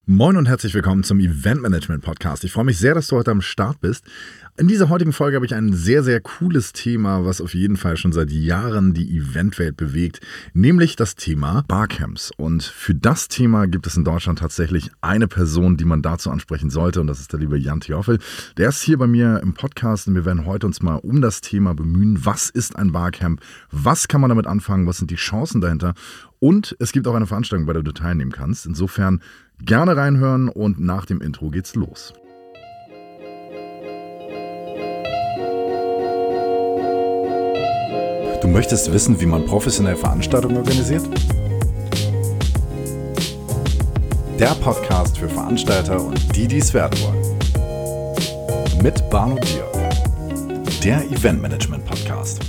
Moin und herzlich willkommen zum Event Management Podcast. Ich freue mich sehr, dass du heute am Start bist. In dieser heutigen Folge habe ich ein sehr, sehr cooles Thema, was auf jeden Fall schon seit Jahren die Eventwelt bewegt, nämlich das Thema Barcamps. Und für das Thema gibt es in Deutschland tatsächlich eine Person, die man dazu ansprechen sollte, und das ist der liebe Jan Theophel. Der ist hier bei mir im Podcast und wir werden heute uns mal um das Thema bemühen. Was ist ein Barcamp? Was kann man damit anfangen? Was sind die Chancen dahinter? Und es gibt auch eine Veranstaltung, bei der du teilnehmen kannst. Insofern gerne reinhören und nach dem Intro geht's los. Du möchtest wissen, wie man professionell Veranstaltungen organisiert? Der Podcast für Veranstalter und die es werden wollen. Mit Barno Bier, der Event Management Podcast.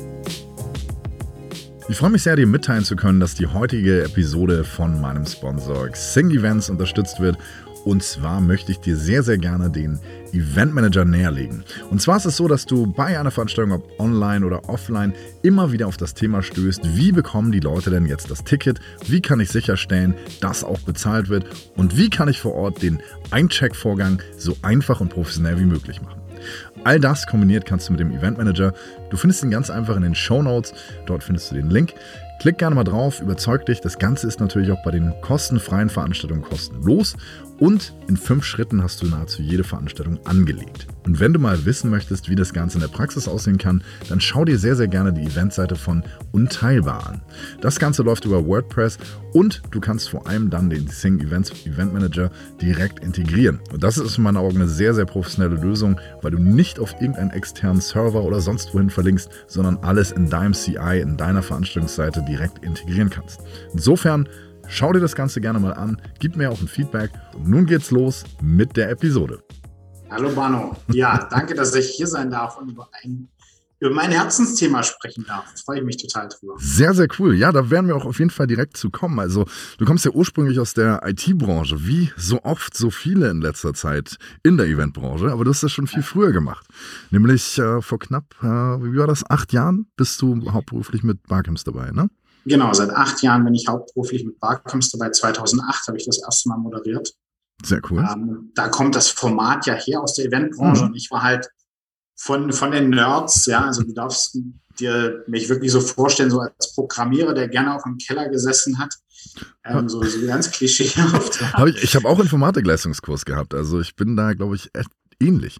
Ich freue mich sehr, dir mitteilen zu können, dass die heutige Episode von meinem Sponsor Xing Events unterstützt wird. Und zwar möchte ich dir sehr, sehr gerne den Event Manager näherlegen. Und zwar ist es so, dass du bei einer Veranstaltung, ob online oder offline, immer wieder auf das Thema stößt, wie bekommen die Leute denn jetzt das Ticket? Wie kann ich sicherstellen, dass auch bezahlt wird? Und wie kann ich vor Ort den Eincheck-Vorgang so einfach und professionell wie möglich machen? All das kombiniert kannst du mit dem Event Manager. Du findest ihn ganz einfach in den Shownotes. Dort findest du den Link. Klick gerne mal drauf, überzeug dich. Das Ganze ist natürlich auch bei den kostenfreien Veranstaltungen kostenlos. Und in 5 Schritten hast du nahezu jede Veranstaltung angelegt. Und wenn du mal wissen möchtest, wie das Ganze in der Praxis aussehen kann, dann schau dir sehr, sehr gerne die Eventseite von Unteilbar an. Das Ganze läuft über WordPress und du kannst vor allem dann den Xing Event Manager direkt integrieren. Und das ist in meinen Augen eine sehr, sehr professionelle Lösung, weil du nicht auf irgendeinen externen Server oder sonst wohin verlinkst, sondern alles in deinem CI, in deiner Veranstaltungsseite direkt integrieren kannst. Insofern schau dir das Ganze gerne mal an, gib mir auch ein Feedback und nun geht's los mit der Episode. Hallo Barno, ja, danke, dass ich hier sein darf und über mein Herzensthema sprechen darf. Da freue ich mich total drüber. Sehr, sehr cool. Ja, da werden wir auch auf jeden Fall direkt zu kommen. Also du kommst ja ursprünglich aus der IT-Branche, wie so oft so viele in letzter Zeit in der Eventbranche, aber du hast das schon viel früher gemacht. Nämlich vor knapp, wie war das, 8 Jahren bist du hauptberuflich mit Barcamps dabei, ne? Genau, seit 8 Jahren bin ich hauptberuflich mit Barcamps dabei. 2008 habe ich das erste Mal moderiert. Sehr cool. Da kommt das Format ja her aus der Eventbranche und ich war halt von den Nerds, ja, also du darfst dir mich wirklich so vorstellen, so als Programmierer, der gerne auch im Keller gesessen hat, so ganz klischeehaft. Ich habe auch Informatikleistungskurs gehabt, also ich bin da, glaube ich, echt ähnlich.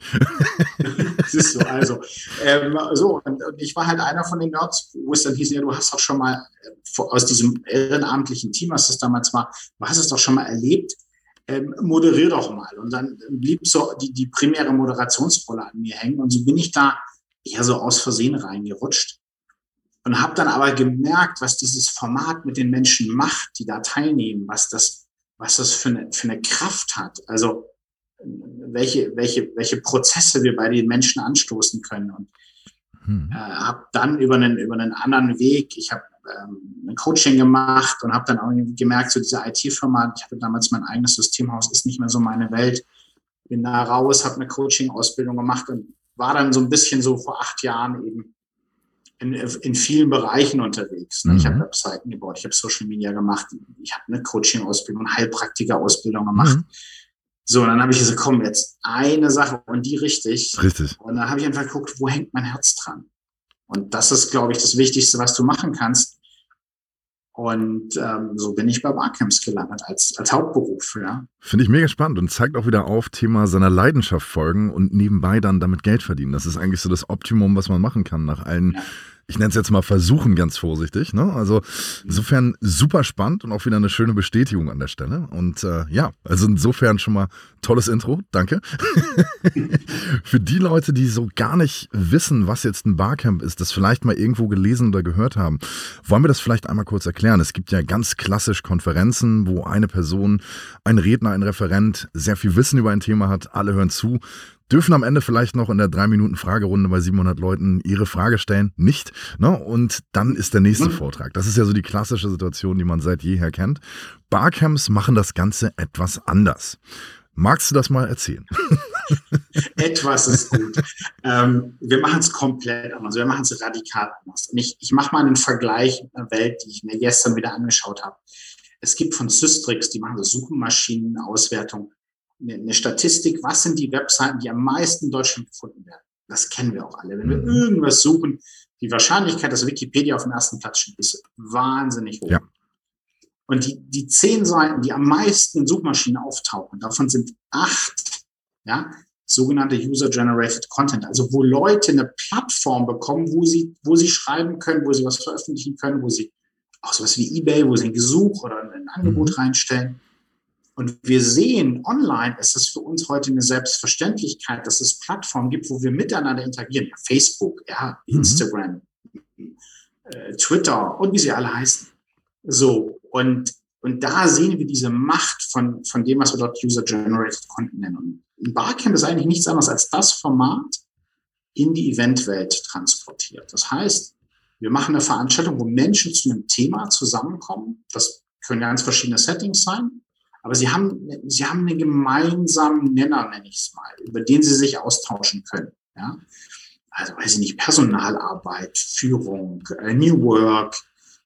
Das ist so, also und ich war halt einer von den Nerds, wo es dann hieß, ja, du hast doch schon mal aus diesem ehrenamtlichen Team, was das damals war, du hast es doch schon mal erlebt, moderier doch mal. Und dann blieb so die primäre Moderationsrolle an mir hängen und so bin ich da eher so aus Versehen reingerutscht und habe dann aber gemerkt, was dieses Format mit den Menschen macht, die da teilnehmen, was das für eine Kraft hat. Also welche Prozesse wir bei den Menschen anstoßen können. Und habe dann über einen anderen Weg, ich habe ein Coaching gemacht und habe dann auch gemerkt, so diese IT-Firma, ich hatte damals mein eigenes Systemhaus, ist nicht mehr so meine Welt. Bin da raus, habe eine Coaching-Ausbildung gemacht und war dann so ein bisschen so vor 8 Jahren eben in vielen Bereichen unterwegs. Ich habe Webseiten gebaut, ich habe Social Media gemacht, ich habe eine Coaching-Ausbildung, eine Heilpraktiker-Ausbildung gemacht. So, und dann habe ich gesagt, komm, jetzt eine Sache und die richtig. Und dann habe ich einfach geguckt, wo hängt mein Herz dran? Und das ist, glaube ich, das Wichtigste, was du machen kannst. Und so bin ich bei Barcamps gelandet, als Hauptberuf. Ja. Finde ich mega spannend und zeigt auch wieder auf, Thema seiner Leidenschaft folgen und nebenbei dann damit Geld verdienen. Das ist eigentlich so das Optimum, was man machen kann nach allen, ich nenne es jetzt mal Versuchen, ganz vorsichtig. Ne? Also insofern super spannend und auch wieder eine schöne Bestätigung an der Stelle. Und also insofern schon mal tolles Intro, danke. Für die Leute, die so gar nicht wissen, was jetzt ein Barcamp ist, das vielleicht mal irgendwo gelesen oder gehört haben, wollen wir das vielleicht einmal kurz erklären. Es gibt ja ganz klassisch Konferenzen, wo eine Person, ein Redner, ein Referent sehr viel Wissen über ein Thema hat, alle hören zu, dürfen am Ende vielleicht noch in der 3-Minuten-Fragerunde bei 700 Leuten ihre Frage stellen, nicht, ne? Und dann ist der nächste Vortrag. Das ist ja so die klassische Situation, die man seit jeher kennt. Barcamps machen das Ganze etwas anders. Magst du das mal erzählen? Etwas ist gut. Wir machen es komplett anders. Wir machen es radikal anders. Und ich mache mal einen Vergleich mit einer Welt, die ich mir gestern wieder angeschaut habe. Es gibt von Systrix, die machen so Suchmaschinenauswertung, eine Statistik, was sind die Webseiten, die am meisten in Deutschland gefunden werden. Das kennen wir auch alle. Wenn wir irgendwas suchen, die Wahrscheinlichkeit, dass Wikipedia auf dem ersten Platz steht, ist wahnsinnig hoch. Ja. Und die 10 Seiten, die am meisten in Suchmaschinen auftauchen, davon sind 8, ja, sogenannte User-Generated Content, also wo Leute eine Plattform bekommen, wo sie schreiben können, wo sie was veröffentlichen können, wo sie auch sowas wie eBay, wo sie ein Gesuch oder ein Angebot reinstellen. Und wir sehen, online ist es für uns heute eine Selbstverständlichkeit, dass es Plattformen gibt, wo wir miteinander interagieren. Ja, Facebook, ja, Instagram, Twitter und wie sie alle heißen. So, und da sehen wir diese Macht von dem, was wir dort User-Generated Content nennen. Und ein Barcamp ist eigentlich nichts anderes als das Format in die Eventwelt transportiert. Das heißt, wir machen eine Veranstaltung, wo Menschen zu einem Thema zusammenkommen. Das können ganz verschiedene Settings sein. Aber sie haben einen gemeinsamen Nenner, nenne ich es mal, über den sie sich austauschen können. Ja? Also, weiß ich nicht, Personalarbeit, Führung, New Work,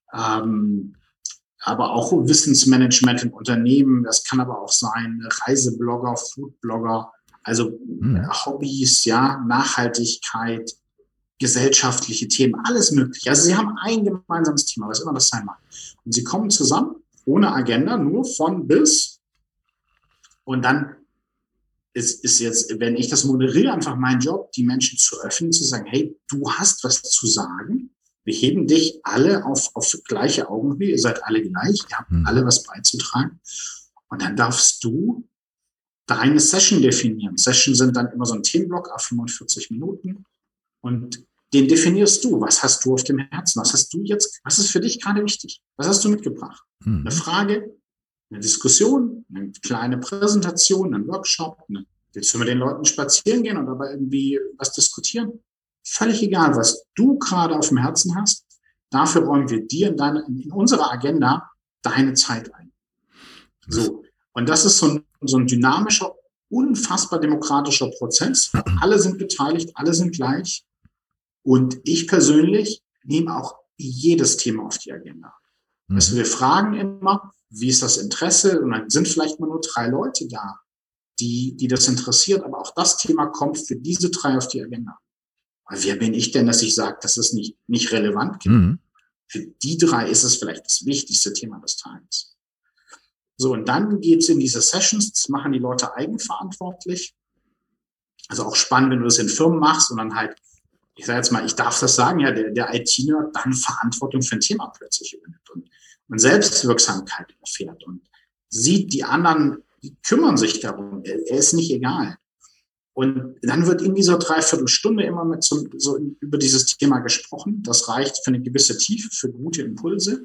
aber auch Wissensmanagement im Unternehmen. Das kann aber auch sein Reiseblogger, Foodblogger, also Hobbys, ja, Nachhaltigkeit, gesellschaftliche Themen, alles mögliche. Also sie haben ein gemeinsames Thema, was immer das sein mag. Und sie kommen zusammen, ohne Agenda, nur von bis. Und dann ist jetzt, wenn ich das moderiere, einfach mein Job, die Menschen zu öffnen, zu sagen, hey, du hast was zu sagen. Wir heben dich alle auf gleiche Augenhöhe. Ihr seid alle gleich. Ihr habt alle was beizutragen. Und dann darfst du deine Session definieren. Sessions sind dann immer so ein Themenblock auf 45 Minuten. Und den definierst du. Was hast du auf dem Herzen? Was ist für dich gerade wichtig? Was hast du mitgebracht? Eine Frage, eine Diskussion, eine kleine Präsentation, einen Workshop. Willst du mit den Leuten spazieren gehen und dabei irgendwie was diskutieren? Völlig egal, was du gerade auf dem Herzen hast. Dafür räumen wir dir in unserer Agenda deine Zeit ein. So. Und das ist so ein dynamischer, unfassbar demokratischer Prozess. Alle sind beteiligt, alle sind gleich. Und ich persönlich nehme auch jedes Thema auf die Agenda. Also wir fragen immer, wie ist das Interesse? Und dann sind vielleicht mal nur 3 Leute da, die das interessiert. Aber auch das Thema kommt für diese 3 auf die Agenda. Weil wer bin ich denn, dass ich sage, dass es nicht relevant gibt? Für die 3 ist es vielleicht das wichtigste Thema des Tages. So, und dann geht's in diese Sessions. Das machen die Leute eigenverantwortlich. Also auch spannend, wenn du das in Firmen machst und dann halt, ich sage jetzt mal, ich darf das sagen, ja, der IT-Nerd dann Verantwortung für ein Thema plötzlich übernimmt und Selbstwirksamkeit erfährt und sieht, die anderen, die kümmern sich darum, er ist nicht egal. Und dann wird in dieser Dreiviertelstunde immer so über dieses Thema gesprochen. Das reicht für eine gewisse Tiefe, für gute Impulse.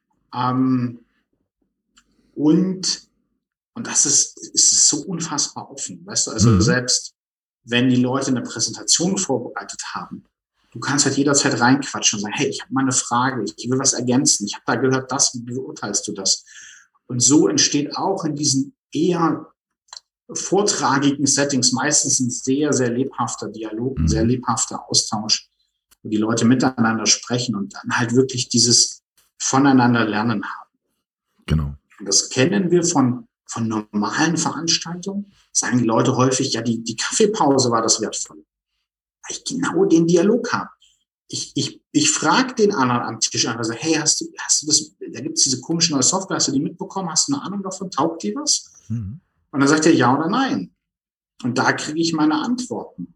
Und das ist so unfassbar offen, weißt du, also selbst wenn die Leute eine Präsentation vorbereitet haben, du kannst halt jederzeit reinquatschen und sagen, hey, ich habe mal eine Frage, ich will was ergänzen, ich habe da gehört das, wie beurteilst du das? Und so entsteht auch in diesen eher vortragigen Settings meistens ein sehr, sehr lebhafter Dialog, ein sehr lebhafter Austausch, wo die Leute miteinander sprechen und dann halt wirklich dieses Voneinander lernen haben. Genau. Und das kennen wir von normalen Veranstaltungen. Sagen die Leute häufig, ja, die Kaffeepause war das wertvoll. Weil ich genau den Dialog habe. Ich frage den anderen am Tisch an, also, hey, hast du das, da gibt es diese komische neue Software, hast du die mitbekommen, hast du eine Ahnung davon, taugt dir was? Und dann sagt er ja oder nein. Und da kriege ich meine Antworten.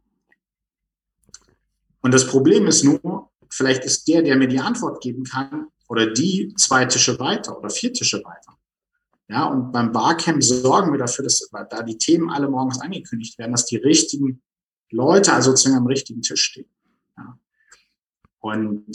Und das Problem ist nur, vielleicht ist der mir die Antwort geben kann, oder die 2 Tische weiter oder 4 Tische weiter. Ja, und beim Barcamp sorgen wir dafür, dass da die Themen alle morgens angekündigt werden, dass die richtigen Leute also sozusagen am richtigen Tisch stehen. Ja. Und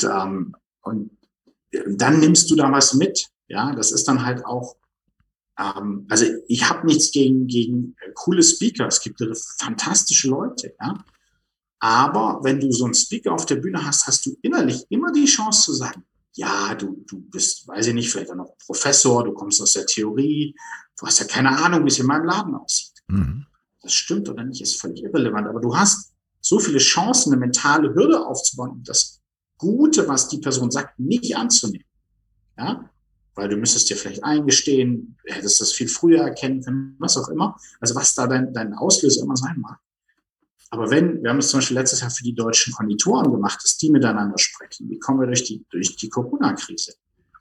dann nimmst du da was mit. Ja, das ist dann halt auch, also ich habe nichts gegen coole Speaker. Es gibt fantastische Leute, ja. Aber wenn du so einen Speaker auf der Bühne hast, hast du innerlich immer die Chance zu sagen, ja, du bist, weiß ich nicht, vielleicht auch noch Professor, du kommst aus der Theorie, du hast ja keine Ahnung, wie es in meinem Laden aussieht. Das stimmt oder nicht, ist völlig irrelevant. Aber du hast so viele Chancen, eine mentale Hürde aufzubauen, um das Gute, was die Person sagt, nicht anzunehmen. Ja? weil du müsstest dir vielleicht eingestehen, du hättest das viel früher erkennen können, was auch immer. Also was da dein Auslöser immer sein mag. Aber wir haben es zum Beispiel letztes Jahr für die deutschen Konditoren gemacht, dass die miteinander sprechen. Wie kommen wir durch die Corona-Krise?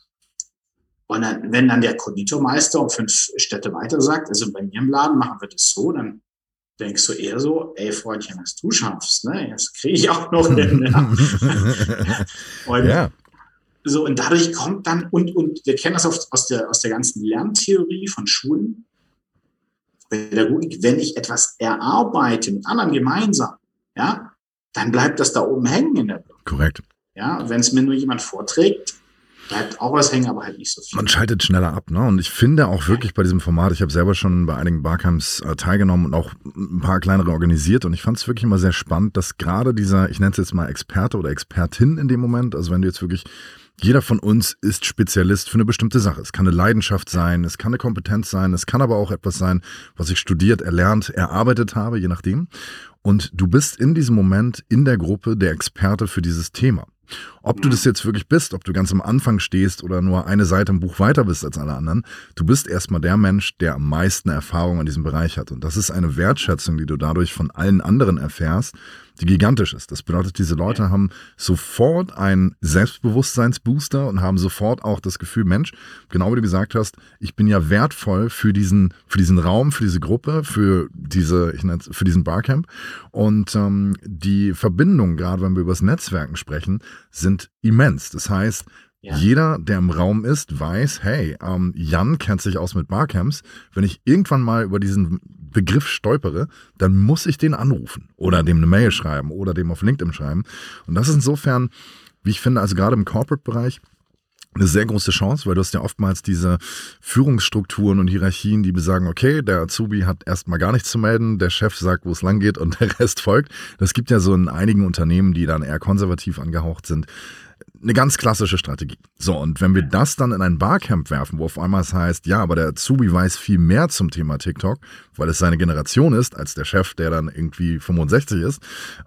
Und dann, wenn dann der Konditormeister um 5 Städte weiter sagt, also bei mir im Laden machen wir das so, dann denkst du eher so, ey Freundchen, was du schaffst, ne? Das kriege ich auch noch hin. Ja. Und, ja. So, und dadurch kommt dann, und wir kennen das aus der ganzen Lerntheorie von Schulen, Pädagogik, wenn ich etwas erarbeite mit anderen gemeinsam, ja, dann bleibt das da oben hängen in der Birne. Korrekt. Ja, wenn es mir nur jemand vorträgt, bleibt auch was hängen, aber halt nicht so viel. Man schaltet schneller ab, ne? Und ich finde auch wirklich bei diesem Format, ich habe selber schon bei einigen Barcamps teilgenommen und auch ein paar kleinere organisiert und ich fand es wirklich immer sehr spannend, dass gerade dieser, ich nenne es jetzt mal Experte oder Expertin in dem Moment, also wenn du jetzt wirklich, jeder von uns ist Spezialist für eine bestimmte Sache. Es kann eine Leidenschaft sein, es kann eine Kompetenz sein, es kann aber auch etwas sein, was ich studiert, erlernt, erarbeitet habe, je nachdem. Und du bist in diesem Moment in der Gruppe der Experte für dieses Thema. Ob du das jetzt wirklich bist, ob du ganz am Anfang stehst oder nur eine Seite im Buch weiter bist als alle anderen, du bist erstmal der Mensch, der am meisten Erfahrung in diesem Bereich hat. Und das ist eine Wertschätzung, die du dadurch von allen anderen erfährst, die gigantisch ist. Das bedeutet, diese Leute haben sofort einen Selbstbewusstseinsbooster und haben sofort auch das Gefühl, Mensch, genau wie du gesagt hast, ich bin ja wertvoll für diesen Raum, für diese Gruppe, für diesen Barcamp. Und die Verbindungen, gerade wenn wir über das Netzwerken sprechen, sind immens. Das heißt, jeder, der im Raum ist, weiß, hey, Jan kennt sich aus mit Barcamps. Wenn ich irgendwann mal über diesen Begriff stolpere, dann muss ich den anrufen oder dem eine Mail schreiben oder dem auf LinkedIn schreiben. Und das ist insofern, wie ich finde, also gerade im Corporate-Bereich, eine sehr große Chance, weil du hast ja oftmals diese Führungsstrukturen und Hierarchien, die besagen, okay, der Azubi hat erstmal gar nichts zu melden, der Chef sagt, wo es lang geht und der Rest folgt. Das gibt ja so in einigen Unternehmen, die dann eher konservativ angehaucht sind, eine ganz klassische Strategie. So, und wenn wir das dann in ein Barcamp werfen, wo auf einmal es heißt, ja, aber der Azubi weiß viel mehr zum Thema TikTok, weil es seine Generation ist, als der Chef, der dann irgendwie 65 ist,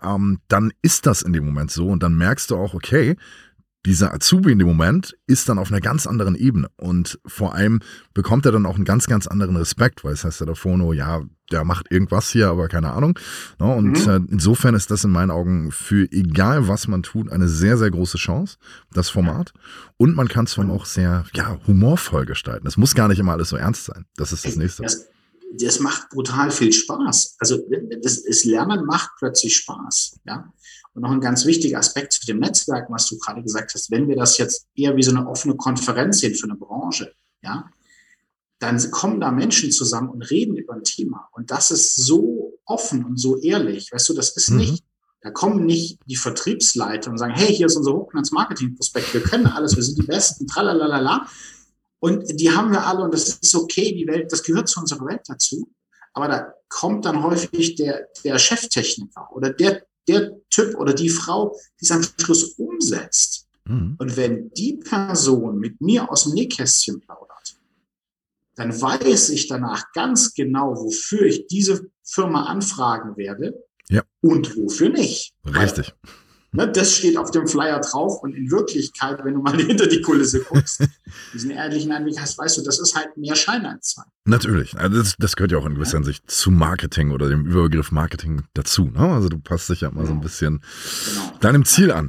dann ist das in dem Moment so und dann merkst du auch, okay, dieser Azubi in dem Moment ist dann auf einer ganz anderen Ebene und vor allem bekommt er dann auch einen ganz, ganz anderen Respekt, weil es heißt ja davor nur, ja, der macht irgendwas hier, aber keine Ahnung. Und insofern ist das in meinen Augen für egal, was man tut, eine sehr, sehr große Chance, das Format. Und man kann es dann auch sehr humorvoll gestalten. Es muss gar nicht immer alles so ernst sein. Das ist das Nächste. Das macht brutal viel Spaß. Also das Lernen macht plötzlich Spaß, ja. Und noch ein ganz wichtiger Aspekt zu dem Netzwerk, was du gerade gesagt hast, wenn wir das jetzt eher wie so eine offene Konferenz sehen für eine Branche, ja, dann kommen da Menschen zusammen und reden über ein Thema. Und das ist so offen und so ehrlich. Weißt du, das ist nicht, da kommen nicht die Vertriebsleiter und sagen, hey, hier ist unser Hochfinanz-Marketing-Prospekt, wir können alles, wir sind die Besten, tralalala. Und die haben wir alle und das ist okay, die Welt, das gehört zu unserer Welt dazu. Aber da kommt dann häufig der Cheftechniker oder der Typ oder die Frau, die es am Schluss umsetzt. Und wenn die Person mit mir aus dem Nähkästchen plaudert, dann weiß ich danach ganz genau, wofür ich diese Firma anfragen werde und wofür nicht. Richtig. Das steht auf dem Flyer drauf und in Wirklichkeit, wenn du mal hinter die Kulisse guckst, diesen ehrlichen Einblick hast, weißt du, das ist halt mehr Schein als Sein. Natürlich. Also das gehört ja auch in gewisser Hinsicht zu Marketing oder dem Überbegriff Marketing dazu. Ne? Also du passt dich ja mal so ein bisschen deinem Ziel an.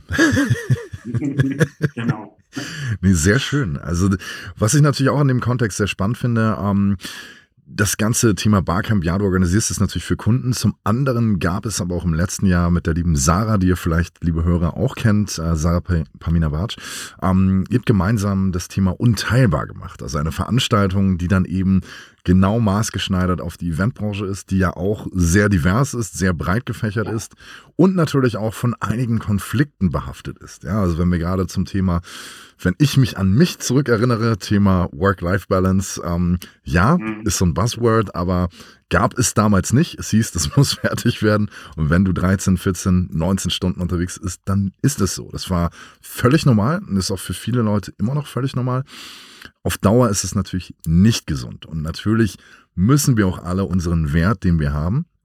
Genau. Nee, sehr schön. Also was ich natürlich auch in dem Kontext sehr spannend finde, das ganze Thema Barcamp, ja, du organisierst es natürlich für Kunden. Zum anderen gab es aber auch im letzten Jahr mit der lieben Sarah, die ihr vielleicht, liebe Hörer, auch kennt, Sarah Pamina Bartsch, ihr habt gemeinsam das Thema Unteilbar gemacht. Also eine Veranstaltung, die dann eben genau maßgeschneidert auf die Eventbranche ist, die ja auch sehr divers ist, sehr breit gefächert ist und natürlich auch von einigen Konflikten behaftet ist. Ja, also wenn wir gerade zum Thema, wenn ich mich an mich zurückerinnere, Thema Work-Life-Balance, ist so ein Buzzword, aber gab es damals nicht. Es hieß, das muss fertig werden und wenn du 13, 14, 19 Stunden unterwegs bist, dann ist es so. Das war völlig normal und ist auch für viele Leute immer noch völlig normal. Auf Dauer ist es natürlich nicht gesund und natürlich müssen wir auch alle unseren Wert, den wir haben,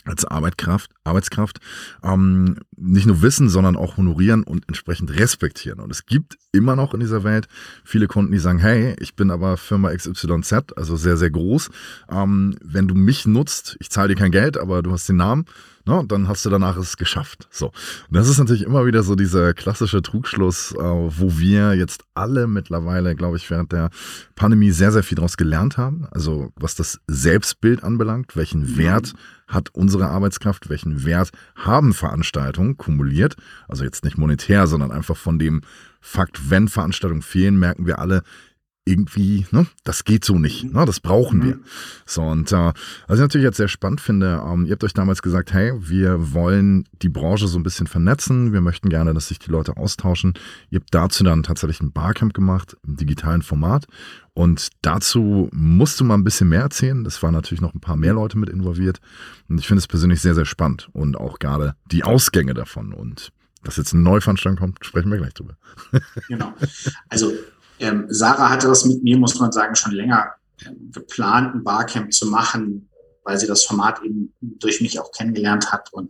als Arbeitskraft nicht nur wissen, sondern auch honorieren und entsprechend respektieren. Und es gibt immer noch in dieser Welt viele Kunden, die sagen, hey, ich bin aber Firma XYZ, also sehr, sehr groß. Wenn du mich nutzt, ich zahle dir kein Geld, aber du hast den Namen, ne, dann hast du danach es geschafft. So. Und das ist natürlich immer wieder so dieser klassische Trugschluss, wo wir jetzt alle mittlerweile, glaube ich, während der Pandemie sehr, sehr viel daraus gelernt haben. Also was das Selbstbild anbelangt, welchen Wert hat unsere Arbeitskraft, welchen Wert haben Veranstaltungen kumuliert, also jetzt nicht monetär, sondern einfach von dem Fakt, wenn Veranstaltungen fehlen, merken wir alle irgendwie, ne, das geht so nicht, ne, das brauchen wir. So, und was ich natürlich jetzt sehr spannend finde, ihr habt euch damals gesagt, hey, wir wollen die Branche so ein bisschen vernetzen, wir möchten gerne, dass sich die Leute austauschen. Ihr habt dazu dann tatsächlich ein Barcamp gemacht, im digitalen Format. Und dazu musst du mal ein bisschen mehr erzählen. Das waren natürlich noch ein paar mehr Leute mit involviert. Und ich finde es persönlich sehr, sehr spannend. Und auch gerade die Ausgänge davon. Und dass jetzt eine Neuveranstalt kommt, sprechen wir gleich drüber. Genau. Also Sarah hatte das mit mir, muss man sagen, schon länger geplant, ein Barcamp zu machen, weil sie das Format eben durch mich auch kennengelernt hat. Und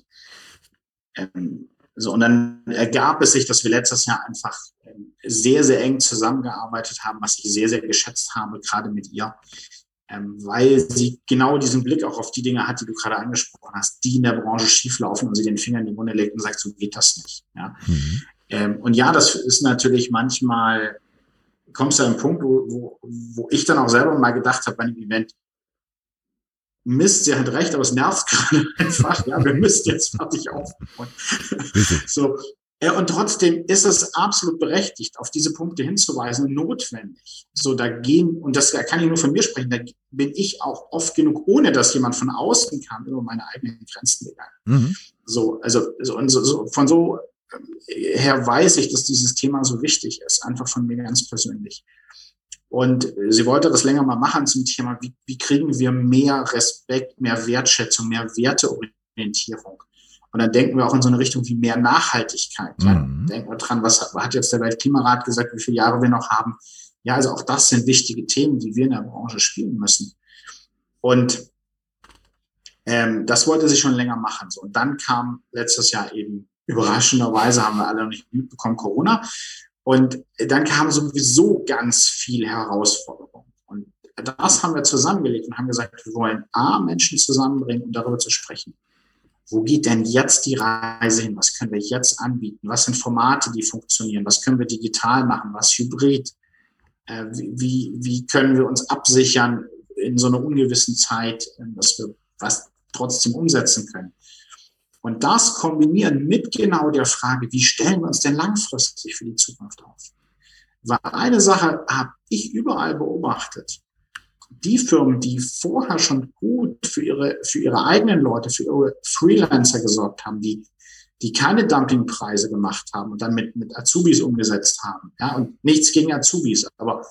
so, und dann ergab es sich, dass wir letztes Jahr einfach sehr, sehr eng zusammengearbeitet haben, was ich sehr, sehr geschätzt habe, gerade mit ihr, weil sie genau diesen Blick auch auf die Dinge hat, die du gerade angesprochen hast, die in der Branche schieflaufen und sie den Finger in die Wunde legt und sagt, so geht das nicht. Ja? Und ja, das ist natürlich manchmal, kommst du an einen Punkt, wo ich dann auch selber mal gedacht habe bei einem Event, Mist, sie hat recht, aber es nervt gerade einfach. Ja, wir müssen jetzt fertig aufbauen. So. Und trotzdem ist es absolut berechtigt, auf diese Punkte hinzuweisen und notwendig. So, und das kann ich nur von mir sprechen, da bin ich auch oft genug, ohne dass jemand von außen kam, über meine eigenen Grenzen gegangen. So, von so her weiß ich, dass dieses Thema so wichtig ist, einfach von mir ganz persönlich. Und sie wollte das länger mal machen zum Thema, wie kriegen wir mehr Respekt, mehr Wertschätzung, mehr Werteorientierung. Und dann denken wir auch in so eine Richtung wie mehr Nachhaltigkeit. Ja? Denken wir dran, was hat jetzt der Weltklimarat gesagt, wie viele Jahre wir noch haben. Ja, also auch das sind wichtige Themen, die wir in der Branche spielen müssen. Und das wollte sie schon länger machen. So. Und dann kam letztes Jahr eben, überraschenderweise haben wir alle noch nicht mitbekommen, Corona. Und dann kamen sowieso ganz viele Herausforderungen. Und das haben wir zusammengelegt und haben gesagt, wir wollen Menschen zusammenbringen, um darüber zu sprechen. Wo geht denn jetzt die Reise hin? Was können wir jetzt anbieten? Was sind Formate, die funktionieren? Was können wir digital machen? Was hybrid? Wie können wir uns absichern in so einer ungewissen Zeit, dass wir was trotzdem umsetzen können? Und das kombinieren mit genau der Frage, wie stellen wir uns denn langfristig für die Zukunft auf? Weil eine Sache habe ich überall beobachtet. Die Firmen, die vorher schon gut für ihre eigenen Leute, für ihre Freelancer gesorgt haben, die keine Dumpingpreise gemacht haben und dann mit Azubis umgesetzt haben. Ja, und nichts gegen Azubis, aber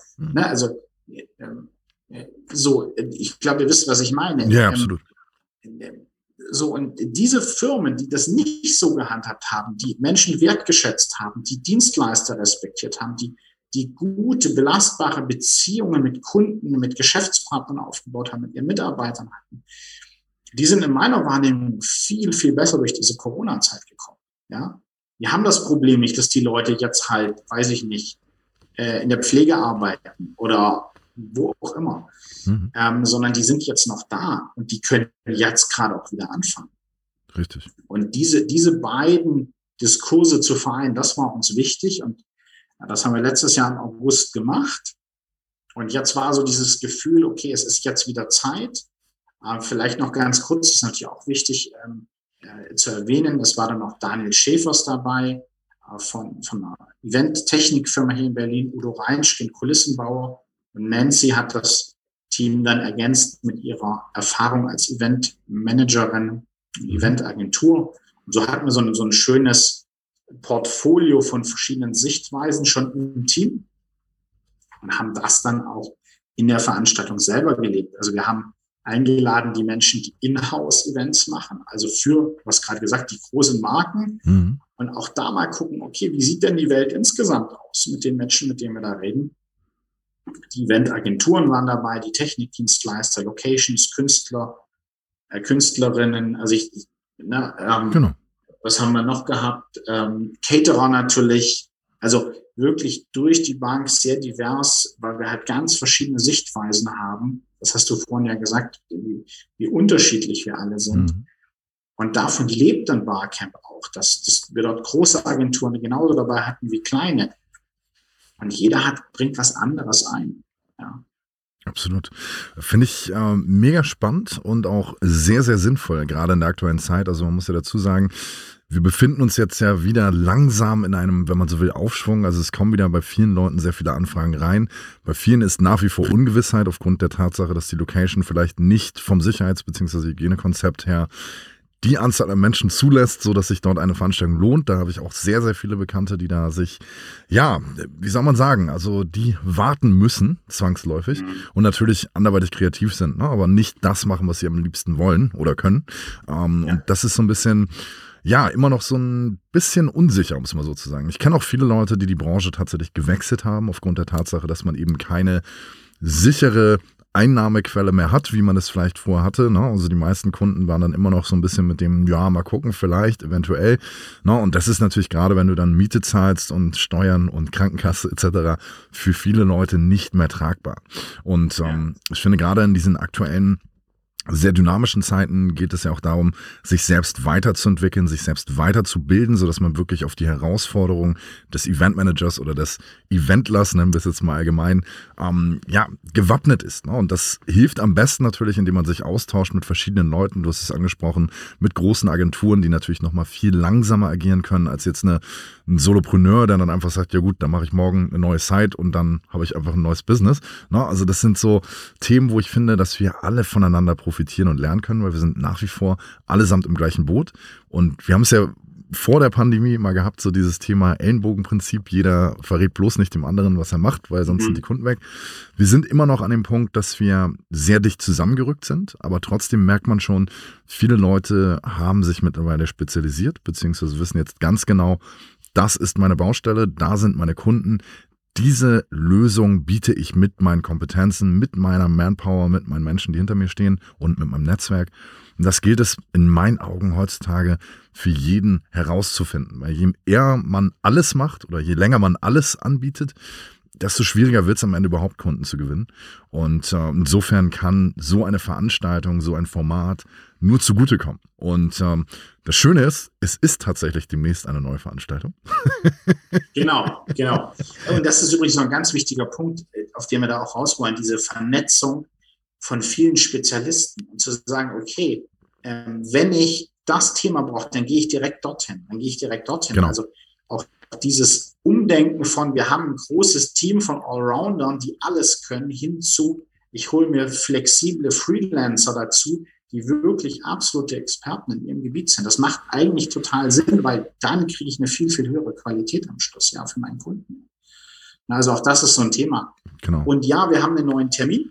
so, ich glaube, ihr wisst, was ich meine. Ja, absolut. So, und diese Firmen, die das nicht so gehandhabt haben, die Menschen wertgeschätzt haben, die Dienstleister respektiert haben, die gute, belastbare Beziehungen mit Kunden, mit Geschäftspartnern aufgebaut haben, mit ihren Mitarbeitern hatten, die sind in meiner Wahrnehmung viel, viel besser durch diese Corona-Zeit gekommen. Ja? Wir haben das Problem nicht, dass die Leute jetzt halt, weiß ich nicht, in der Pflege arbeiten oder wo auch immer, sondern die sind jetzt noch da und die können jetzt gerade auch wieder anfangen. Richtig. Und diese beiden Diskurse zu vereinen, das war uns wichtig und das haben wir letztes Jahr im August gemacht. Und jetzt war so dieses Gefühl, okay, es ist jetzt wieder Zeit. Vielleicht noch ganz kurz, das ist natürlich auch wichtig zu erwähnen, es war dann auch Daniel Schäfers dabei von einer Event-Technik-Firma hier in Berlin, Udo Reinsch, Kulissenbauer. Und Nancy hat das Team dann ergänzt mit ihrer Erfahrung als Event-Managerin, Eventagentur. Und so hatten wir so ein schönes Portfolio von verschiedenen Sichtweisen schon im Team und haben das dann auch in der Veranstaltung selber gelebt. Also wir haben eingeladen die Menschen, die In-house-Events machen, also für, was gerade gesagt, die großen Marken und auch da mal gucken, okay, wie sieht denn die Welt insgesamt aus mit den Menschen, mit denen wir da reden? Die Eventagenturen waren dabei, die Technikdienstleister, Locations, Künstler, Künstlerinnen, also Genau. was haben wir noch gehabt? Caterer natürlich, also wirklich durch die Bank sehr divers, weil wir halt ganz verschiedene Sichtweisen haben. Das hast du vorhin ja gesagt, wie unterschiedlich wir alle sind. Mhm. Und davon lebt dann Barcamp auch, dass wir dort große Agenturen genauso dabei hatten wie kleine. Und jeder bringt was anderes ein. Ja. Absolut. Finde ich mega spannend und auch sehr, sehr sinnvoll, gerade in der aktuellen Zeit. Also man muss ja dazu sagen, wir befinden uns jetzt ja wieder langsam in einem, wenn man so will, Aufschwung. Also es kommen wieder bei vielen Leuten sehr viele Anfragen rein. Bei vielen ist nach wie vor Ungewissheit aufgrund der Tatsache, dass die Location vielleicht nicht vom Sicherheits- bzw. Hygienekonzept her die Anzahl an Menschen zulässt, sodass sich dort eine Veranstaltung lohnt. Da habe ich auch sehr, sehr viele Bekannte, die da sich, ja, wie soll man sagen, also die warten müssen, zwangsläufig, und natürlich anderweitig kreativ sind, ne? Aber nicht das machen, was sie am liebsten wollen oder können. Und das ist so ein bisschen, ja, immer noch so ein bisschen unsicher, um es mal so zu sagen. Ich kenne auch viele Leute, die Branche tatsächlich gewechselt haben, aufgrund der Tatsache, dass man eben keine sichere Einnahmequelle mehr hat, wie man es vielleicht vorher hatte. Ne? Also die meisten Kunden waren dann immer noch so ein bisschen mit dem, ja, mal gucken, vielleicht, eventuell. Ne? Und das ist natürlich gerade, wenn du dann Miete zahlst und Steuern und Krankenkasse etc. für viele Leute nicht mehr tragbar. Und ich finde gerade in diesen aktuellen sehr dynamischen Zeiten geht es ja auch darum, sich selbst weiterzuentwickeln, sich selbst weiterzubilden, sodass man wirklich auf die Herausforderungen des Eventmanagers oder des Eventlers, nennen wir es jetzt mal allgemein, gewappnet ist. Ne? Und das hilft am besten natürlich, indem man sich austauscht mit verschiedenen Leuten, du hast es angesprochen, mit großen Agenturen, die natürlich nochmal viel langsamer agieren können als jetzt ein Solopreneur, der dann einfach sagt, ja gut, dann mache ich morgen eine neue Site und dann habe ich einfach ein neues Business. Ne? Also das sind so Themen, wo ich finde, dass wir alle voneinander profitieren und lernen können, weil wir sind nach wie vor allesamt im gleichen Boot. Und wir haben es ja vor der Pandemie mal gehabt, so dieses Thema Ellenbogenprinzip. Jeder verrät bloß nicht dem anderen, was er macht, weil sonst sind die Kunden weg. Wir sind immer noch an dem Punkt, dass wir sehr dicht zusammengerückt sind, aber trotzdem merkt man schon, viele Leute haben sich mittlerweile spezialisiert, beziehungsweise wissen jetzt ganz genau, das ist meine Baustelle, da sind meine Kunden. Diese Lösung biete ich mit meinen Kompetenzen, mit meiner Manpower, mit meinen Menschen, die hinter mir stehen und mit meinem Netzwerk. Und das gilt es in meinen Augen heutzutage für jeden herauszufinden. Weil je eher man alles macht oder je länger man alles anbietet, desto schwieriger wird es am Ende überhaupt Kunden zu gewinnen. Und insofern kann so eine Veranstaltung, so ein Format nur zugutekommen. Und das Schöne ist, es ist tatsächlich demnächst eine neue Veranstaltung. Genau. Und das ist übrigens noch ein ganz wichtiger Punkt, auf den wir da auch raus wollen, diese Vernetzung von vielen Spezialisten und zu sagen, okay, wenn ich das Thema brauche, dann gehe ich direkt dorthin. Genau. Also auch dieses Umdenken von, wir haben ein großes Team von Allroundern, die alles können, hinzu, ich hole mir flexible Freelancer dazu, die wirklich absolute Experten in ihrem Gebiet sind. Das macht eigentlich total Sinn, weil dann kriege ich eine viel, viel höhere Qualität am Schluss, ja, für meinen Kunden. Also auch das ist so ein Thema. Genau. Und ja, wir haben einen neuen Termin.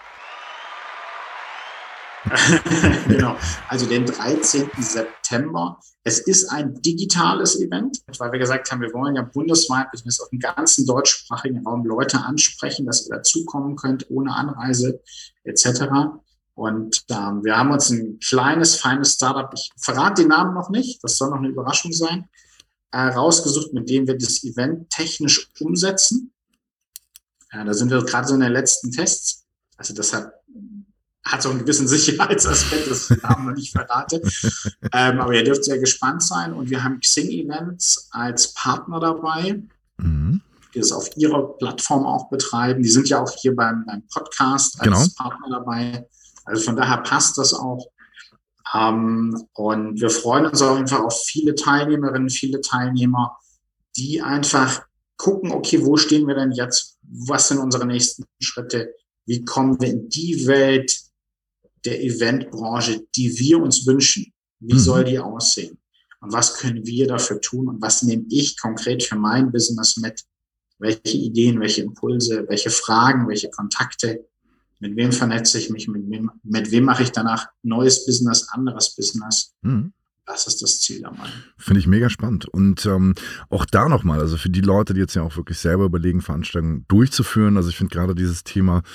Genau, also den 13. September. Es ist ein digitales Event, weil wir gesagt haben, wir wollen ja bundesweit bis auf den ganzen deutschsprachigen Raum Leute ansprechen, dass ihr dazukommen könnt, ohne Anreise etc. Und wir haben uns ein kleines, feines Startup, ich verrate den Namen noch nicht, das soll noch eine Überraschung sein, rausgesucht, mit dem wir das Event technisch umsetzen. Da sind wir gerade so in den letzten Tests. Also deshalb hat so einen gewissen Sicherheitsaspekt, das ich den Namen noch nicht verrate. Aber ihr dürft sehr gespannt sein. Und wir haben Xing Events als Partner dabei, die das auf ihrer Plattform auch betreiben. Die sind ja auch hier beim Podcast als Partner dabei. Also von daher passt das auch. Und wir freuen uns auch einfach auf viele Teilnehmerinnen, viele Teilnehmer, die einfach gucken, okay, wo stehen wir denn jetzt? Was sind unsere nächsten Schritte? Wie kommen wir in die Welt der Eventbranche, die wir uns wünschen? Wie soll die aussehen? Und was können wir dafür tun? Und was nehme ich konkret für mein Business mit? Welche Ideen, welche Impulse, welche Fragen, welche Kontakte? Mit wem vernetze ich mich? Mit wem mache ich danach neues Business, anderes Business? Das ist das Ziel dabei. Finde ich mega spannend. Und auch da nochmal, also für die Leute, die jetzt ja auch wirklich selber überlegen, Veranstaltungen durchzuführen, also ich finde gerade dieses Thema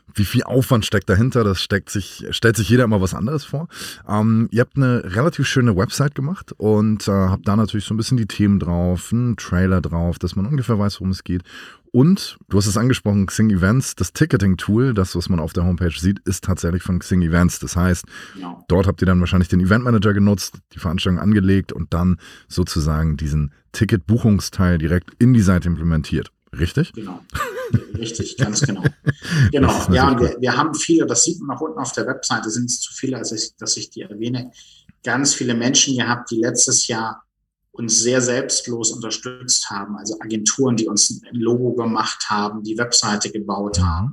Wie viel Aufwand steckt dahinter? Das stellt sich jeder immer was anderes vor. Ihr habt eine relativ schöne Website gemacht und habt da natürlich so ein bisschen die Themen drauf, einen Trailer drauf, dass man ungefähr weiß, worum es geht. Und du hast es angesprochen, Xing Events, das Ticketing-Tool, das, was man auf der Homepage sieht, ist tatsächlich von Xing Events. Das heißt, dort habt ihr dann wahrscheinlich den Event Manager genutzt, die Veranstaltung angelegt und dann sozusagen diesen Ticket-Buchungsteil direkt in die Seite implementiert. Richtig? Genau. Richtig, ganz genau. Genau, ja, und wir haben viele, das sieht man auch unten auf der Webseite, sind es zu viele, dass ich die erwähne, ganz viele Menschen gehabt, die letztes Jahr uns sehr selbstlos unterstützt haben, also Agenturen, die uns ein Logo gemacht haben, die Webseite gebaut haben,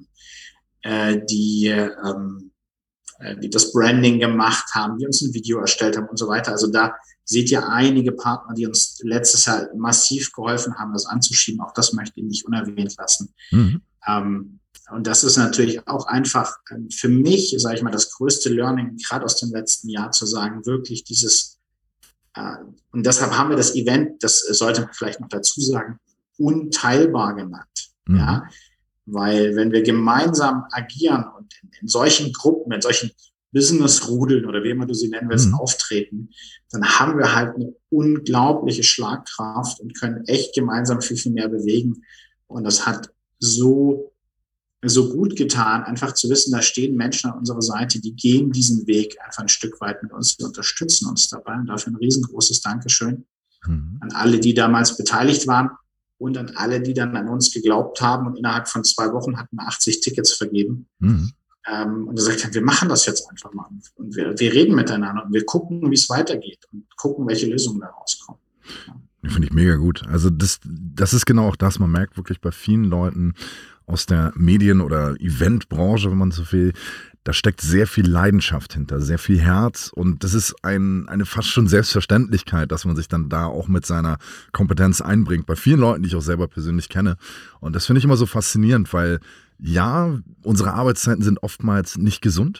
die das Branding gemacht haben, die uns ein Video erstellt haben und so weiter. Also da seht ihr einige Partner, die uns letztes Jahr massiv geholfen haben, das anzuschieben. Auch das möchte ich nicht unerwähnt lassen. Und das ist natürlich auch einfach für mich, sage ich mal, das größte Learning, gerade aus dem letzten Jahr, zu sagen, wirklich dieses, und deshalb haben wir das Event, das sollte man vielleicht noch dazu sagen, unteilbar genannt. Ja? Weil wenn wir gemeinsam agieren und in solchen Gruppen, in solchen Business-Rudeln oder wie immer du sie nennen willst, auftreten, dann haben wir halt eine unglaubliche Schlagkraft und können echt gemeinsam viel, viel mehr bewegen. Und das hat so gut getan, einfach zu wissen, da stehen Menschen an unserer Seite, die gehen diesen Weg einfach ein Stück weit mit uns, die unterstützen uns dabei. Und dafür ein riesengroßes Dankeschön an alle, die damals beteiligt waren und an alle, die dann an uns geglaubt haben. Und innerhalb von 2 Wochen hatten wir 80 Tickets vergeben. Und gesagt haben, wir machen das jetzt einfach mal. Und wir reden miteinander und wir gucken, wie es weitergeht und gucken, welche Lösungen da rauskommen. Finde ich mega gut. Also das ist genau auch das. Man merkt wirklich bei vielen Leuten aus der Medien- oder Eventbranche, wenn man so will, da steckt sehr viel Leidenschaft hinter, sehr viel Herz und das ist eine fast schon Selbstverständlichkeit, dass man sich dann da auch mit seiner Kompetenz einbringt. Bei vielen Leuten, die ich auch selber persönlich kenne. Und das finde ich immer so faszinierend, weil ja, unsere Arbeitszeiten sind oftmals nicht gesund,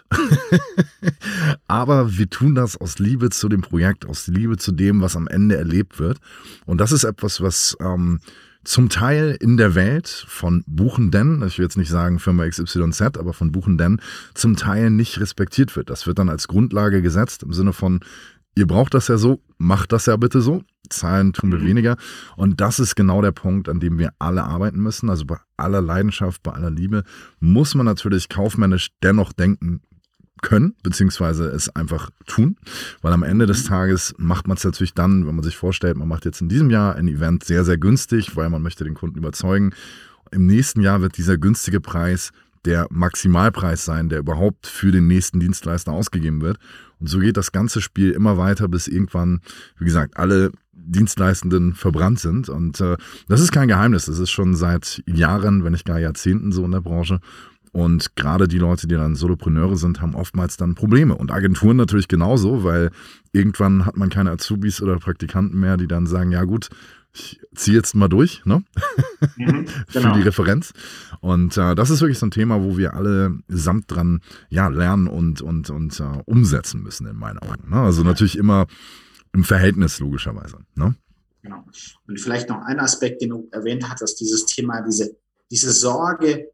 aber wir tun das aus Liebe zu dem Projekt, aus Liebe zu dem, was am Ende erlebt wird. Und das ist etwas, was zum Teil in der Welt von Buchenden, ich will jetzt nicht sagen Firma XYZ, aber von Buchenden zum Teil nicht respektiert wird. Das wird dann als Grundlage gesetzt im Sinne von, ihr braucht das ja so, macht das ja bitte so. Zahlen tun wir weniger. Und das ist genau der Punkt, an dem wir alle arbeiten müssen. Also bei aller Leidenschaft, bei aller Liebe muss man natürlich kaufmännisch dennoch denken können, beziehungsweise es einfach tun. Weil am Ende des Tages macht man es natürlich dann, wenn man sich vorstellt, man macht jetzt in diesem Jahr ein Event sehr, sehr günstig, weil man möchte den Kunden überzeugen. Im nächsten Jahr wird dieser günstige Preis der Maximalpreis sein, der überhaupt für den nächsten Dienstleister ausgegeben wird. Und so geht das ganze Spiel immer weiter, bis irgendwann, wie gesagt, alle Dienstleistenden verbrannt sind. Und das ist kein Geheimnis. Das ist schon seit Jahren, wenn nicht gar Jahrzehnten so in der Branche. Und gerade die Leute, die dann Solopreneure sind, haben oftmals dann Probleme. Und Agenturen natürlich genauso, weil irgendwann hat man keine Azubis oder Praktikanten mehr, die dann sagen, ja gut, ich ziehe jetzt mal durch, ne? Genau. Für die Referenz. Und das ist wirklich so ein Thema, wo wir alle samt dran lernen und umsetzen müssen, in meinen Augen. Ne? Also natürlich immer im Verhältnis, logischerweise. Ne? Genau. Und vielleicht noch ein Aspekt, den du erwähnt hattest, dieses Thema, diese Sorge,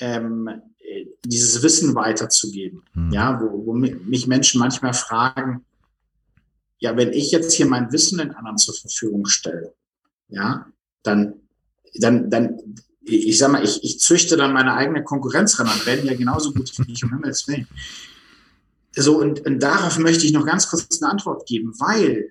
dieses Wissen weiterzugeben. Ja, wo mich Menschen manchmal fragen, ja, wenn ich jetzt hier mein Wissen den anderen zur Verfügung stelle, ja, dann ich sag mal, ich züchte dann meine eigene Konkurrenz ran, dann werden ja genauso gut wie ich, um Himmels Willen. So, und darauf möchte ich noch ganz kurz eine Antwort geben, weil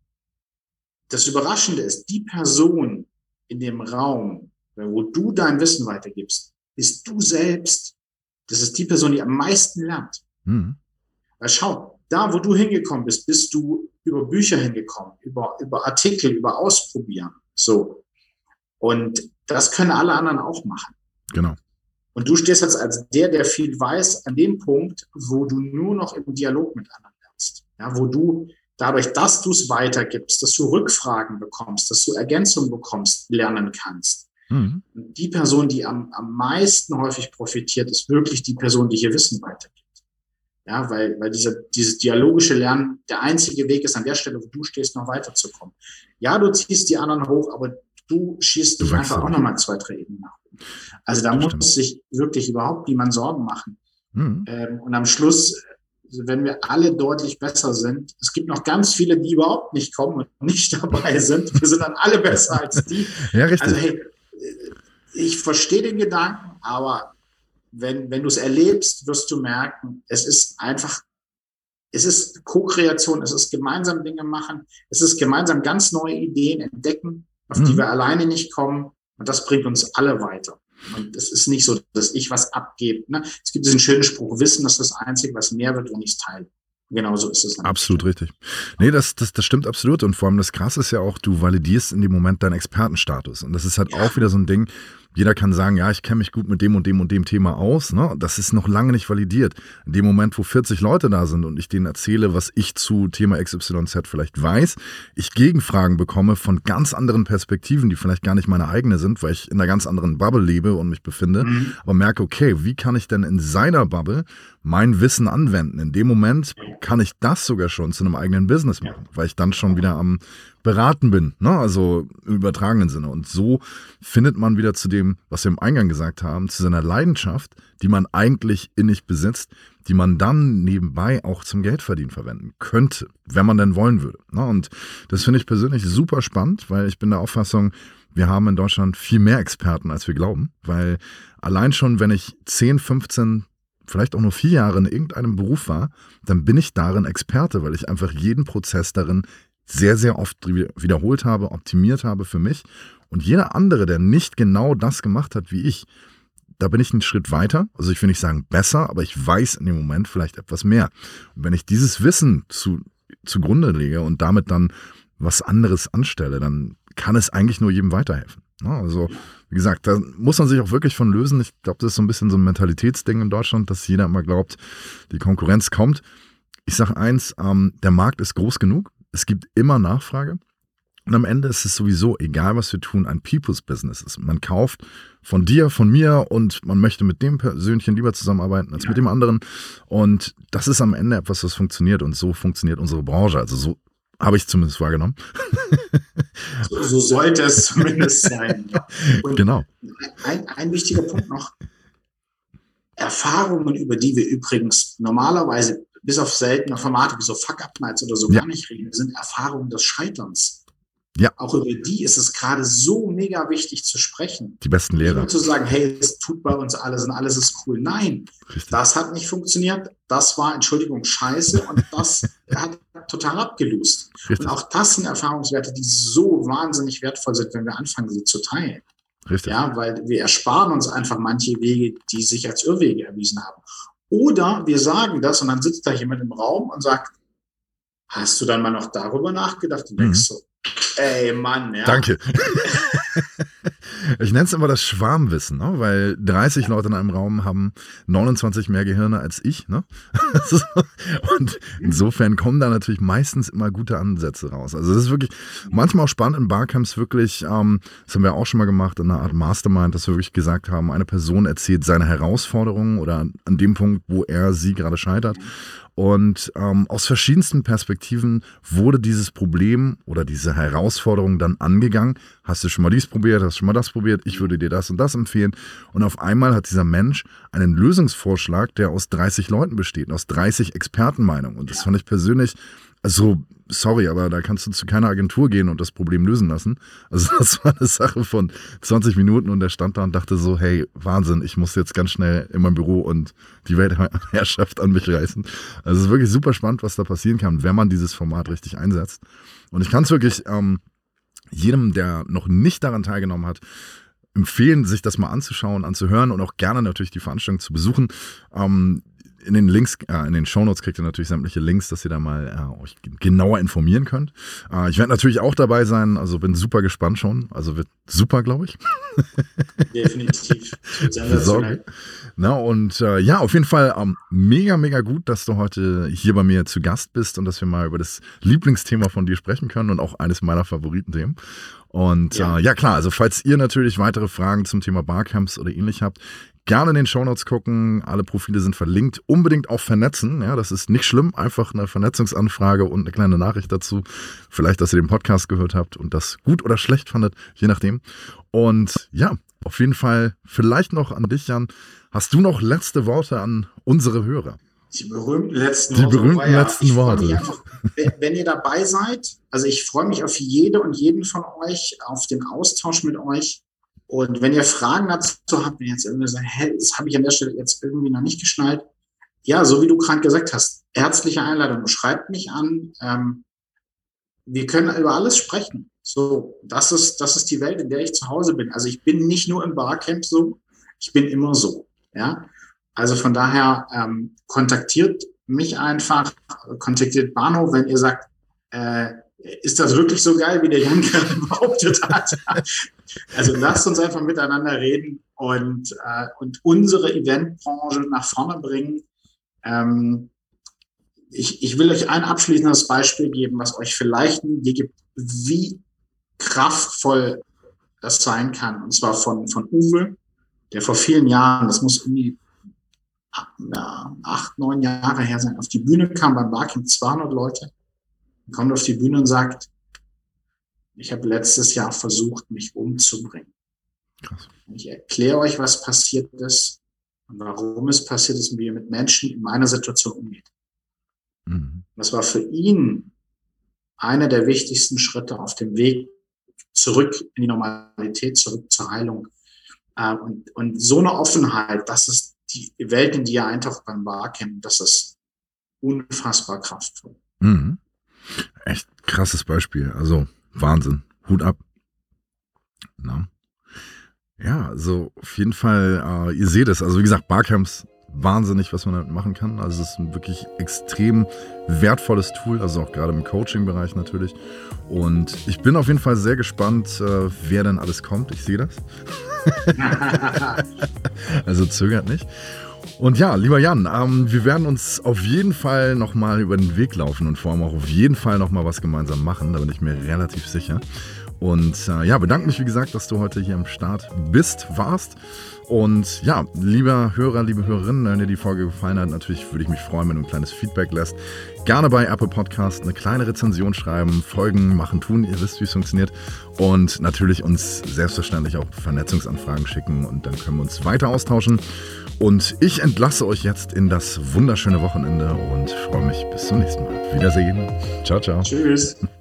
das Überraschende ist, die Person in dem Raum, wo du dein Wissen weitergibst, bist du selbst. Das ist die Person, die am meisten lernt. Weil schau, da wo du hingekommen bist, bist du über Bücher hingekommen, über Artikel, über Ausprobieren. So. Und das können alle anderen auch machen. Genau. Und du stehst jetzt als der viel weiß, an dem Punkt, wo du nur noch im Dialog mit anderen lernst. Ja, wo du dadurch, dass du es weitergibst, dass du Rückfragen bekommst, dass du Ergänzungen bekommst, lernen kannst. Und die Person, die am meisten häufig profitiert, ist wirklich die Person, die hier Wissen weitergibt. Ja, weil dieses dialogische Lernen der einzige Weg ist, an der Stelle, wo du stehst, noch weiterzukommen. Ja, du ziehst die anderen hoch, aber du schießt dich einfach auch nochmal 2, 3 Ebenen nach oben. Also da muss sich wirklich überhaupt niemand Sorgen machen. Und am Schluss, wenn wir alle deutlich besser sind, es gibt noch ganz viele, die überhaupt nicht kommen und nicht dabei sind. Wir sind dann alle besser als die. Ja, richtig. Also hey, ich verstehe den Gedanken, aber wenn du es erlebst, wirst du merken, es ist Co-Kreation, es ist gemeinsam Dinge machen, es ist gemeinsam ganz neue Ideen entdecken, auf die wir alleine nicht kommen, und das bringt uns alle weiter. Und es ist nicht so, dass ich was abgebe. Ne? Es gibt diesen schönen Spruch, Wissen ist das Einzige, was mehr wird, wenn ich es teile. Genauso ist es. Absolut richtig. Nee, das stimmt absolut. Und vor allem das Krasse ist ja auch, du validierst in dem Moment deinen Expertenstatus. Und das ist halt auch wieder so ein Ding, jeder kann sagen, ja, ich kenne mich gut mit dem und dem und dem Thema aus. Ne? Das ist noch lange nicht validiert. In dem Moment, wo 40 Leute da sind und ich denen erzähle, was ich zu Thema XYZ vielleicht weiß, ich Gegenfragen bekomme von ganz anderen Perspektiven, die vielleicht gar nicht meine eigene sind, weil ich in einer ganz anderen Bubble lebe und mich befinde, aber merke, okay, wie kann ich denn in seiner Bubble mein Wissen anwenden? In dem Moment kann ich das sogar schon zu einem eigenen Business machen, weil ich dann schon wieder am Beraten bin, ne? Also im übertragenen Sinne. Und so findet man wieder zu dem, was wir im Eingang gesagt haben, zu seiner Leidenschaft, die man eigentlich innig besitzt, die man dann nebenbei auch zum Geldverdienen verwenden könnte, wenn man denn wollen würde. Ne? Und das finde ich persönlich super spannend, weil ich bin der Auffassung, wir haben in Deutschland viel mehr Experten, als wir glauben, weil allein schon, wenn ich 10, 15, vielleicht auch nur 4 Jahre in irgendeinem Beruf war, dann bin ich darin Experte, weil ich einfach jeden Prozess darin sehr, sehr oft wiederholt habe, optimiert habe für mich. Und jeder andere, der nicht genau das gemacht hat wie ich, da bin ich einen Schritt weiter. Also ich will nicht sagen besser, aber ich weiß in dem Moment vielleicht etwas mehr. Und wenn ich dieses Wissen zugrunde lege und damit dann was anderes anstelle, dann kann es eigentlich nur jedem weiterhelfen. Also wie gesagt, da muss man sich auch wirklich von lösen. Ich glaube, das ist so ein bisschen so ein Mentalitätsding in Deutschland, dass jeder immer glaubt, die Konkurrenz kommt. Ich sage eins, der Markt ist groß genug. Es gibt immer Nachfrage. Und am Ende ist es sowieso, egal was wir tun, ein People's Business ist. Man kauft von dir, von mir und man möchte mit dem Persönchen lieber zusammenarbeiten als mit dem anderen. Und das ist am Ende etwas, was funktioniert. Und so funktioniert unsere Branche. Also so habe ich zumindest wahrgenommen. So sollte es zumindest sein. Ja. Und genau. Ein wichtiger Punkt noch. Erfahrungen, über die wir übrigens normalerweise bis auf seltene Formate wie so Fuck-Up-Nights oder so gar nicht reden, sind Erfahrungen des Scheiterns. Ja. Auch über die ist es gerade so mega wichtig zu sprechen. Die besten Lehrer. Nicht nur zu sagen, hey, es tut bei uns alles und alles ist cool. Nein, richtig. Das hat nicht funktioniert. Das war, Entschuldigung, scheiße und das hat total abgelöst. Und auch das sind Erfahrungswerte, die so wahnsinnig wertvoll sind, wenn wir anfangen, sie zu teilen. Richtig. Ja, weil wir ersparen uns einfach manche Wege, die sich als Irrwege erwiesen haben. Oder wir sagen das und dann sitzt da jemand im Raum und sagt, hast du dann mal noch darüber nachgedacht? Und denkst so, ey Mann, ja. Danke. Ich nenne es immer das Schwarmwissen, ne? Weil 30 Leute in einem Raum haben 29 mehr Gehirne als ich. Ne? Und insofern kommen da natürlich meistens immer gute Ansätze raus. Also das ist wirklich manchmal auch spannend in Barcamps wirklich, das haben wir auch schon mal gemacht, in einer Art Mastermind, dass wir wirklich gesagt haben, eine Person erzählt seine Herausforderungen oder an dem Punkt, wo sie gerade scheitert. Und aus verschiedensten Perspektiven wurde dieses Problem oder diese Herausforderung dann angegangen. Hast du schon mal dies probiert, hast du schon mal das probiert, ich würde dir das und das empfehlen. Und auf einmal hat dieser Mensch einen Lösungsvorschlag, der aus 30 Leuten besteht, aus 30 Expertenmeinungen. Und das fand ich persönlich, also sorry, aber da kannst du zu keiner Agentur gehen und das Problem lösen lassen. Also das war eine Sache von 20 Minuten und er stand da und dachte so, hey, Wahnsinn, ich muss jetzt ganz schnell in mein Büro und die Weltherrschaft an mich reißen. Also es ist wirklich super spannend, was da passieren kann, wenn man dieses Format richtig einsetzt. Und ich kann es wirklich jedem, der noch nicht daran teilgenommen hat, empfehlen, sich das mal anzuschauen, anzuhören und auch gerne natürlich die Veranstaltung zu besuchen. In den Links, in den Shownotes kriegt ihr natürlich sämtliche Links, dass ihr da mal euch genauer informieren könnt. Ich werde natürlich auch dabei sein, also bin super gespannt schon. Also wird super, glaube ich. Definitiv. Na, und ja, auf jeden Fall mega, mega gut, dass du heute hier bei mir zu Gast bist und dass wir mal über das Lieblingsthema von dir sprechen können und auch eines meiner Favoritenthemen. Und ja klar, also falls ihr natürlich weitere Fragen zum Thema Barcamps oder ähnlich habt, gerne in den Shownotes gucken. Alle Profile sind verlinkt. Unbedingt auch vernetzen. Ja, das ist nicht schlimm. Einfach eine Vernetzungsanfrage und eine kleine Nachricht dazu. Vielleicht, dass ihr den Podcast gehört habt und das gut oder schlecht fandet, je nachdem. Und ja, auf jeden Fall vielleicht noch an dich, Jan. Hast du noch letzte Worte an unsere Hörer? Die berühmten letzten Worte. Die berühmten letzten Worte. Einfach, wenn ihr dabei seid, also ich freue mich auf jede und jeden von euch, auf den Austausch mit euch. Und wenn ihr Fragen dazu habt, wenn ihr jetzt irgendwie sagt, das habe ich an der Stelle jetzt irgendwie noch nicht geschnallt. Ja, so wie du gerade gesagt hast, herzliche Einladung, schreibt mich an. Wir können über alles sprechen. So, das ist die Welt, in der ich zu Hause bin. Also ich bin nicht nur im Barcamp so, ich bin immer so. Ja, also von daher kontaktiert mich einfach, kontaktiert Bano, wenn ihr sagt, ist das wirklich so geil, wie der Jan gerade behauptet hat? Also lasst uns einfach miteinander reden und unsere Eventbranche nach vorne bringen. Ich will euch ein abschließendes Beispiel geben, was euch vielleicht eine Idee gibt, wie kraftvoll das sein kann. Und zwar von Uwe, der vor vielen Jahren, das muss irgendwie 8, 9 Jahre her sein, auf die Bühne kam beim Barcamp, 200 Leute, kommt auf die Bühne und sagt, ich habe letztes Jahr versucht, mich umzubringen. Krass. Ich erkläre euch, was passiert ist und warum es passiert ist und wie ihr mit Menschen in meiner Situation umgeht. Mhm. Das war für ihn einer der wichtigsten Schritte auf dem Weg zurück in die Normalität, zurück zur Heilung. Und so eine Offenheit, das ist die Welt, in die er eintaucht beim Barcamp, das ist unfassbar kraftvoll. Mhm. Echt krasses Beispiel. Also Wahnsinn. Hut ab. Na? Ja, also auf jeden Fall, ihr seht es. Also wie gesagt, Barcamps, wahnsinnig, was man damit machen kann. Also es ist ein wirklich extrem wertvolles Tool, also auch gerade im Coaching-Bereich natürlich. Und ich bin auf jeden Fall sehr gespannt, wer denn alles kommt. Ich sehe das. Also zögert nicht. Und ja, lieber Jan, wir werden uns auf jeden Fall nochmal über den Weg laufen und vor allem auch auf jeden Fall nochmal was gemeinsam machen. Da bin ich mir relativ sicher. Und ja, bedanke mich, wie gesagt, dass du heute hier am Start warst. Und ja, lieber Hörer, liebe Hörerinnen, wenn dir die Folge gefallen hat, natürlich würde ich mich freuen, wenn du ein kleines Feedback lässt. Gerne bei Apple Podcast eine kleine Rezension schreiben, Folgen machen, tun, ihr wisst, wie es funktioniert. Und natürlich uns selbstverständlich auch Vernetzungsanfragen schicken und dann können wir uns weiter austauschen. Und ich entlasse euch jetzt in das wunderschöne Wochenende und freue mich bis zum nächsten Mal. Wiedersehen. Ciao, ciao. Tschüss.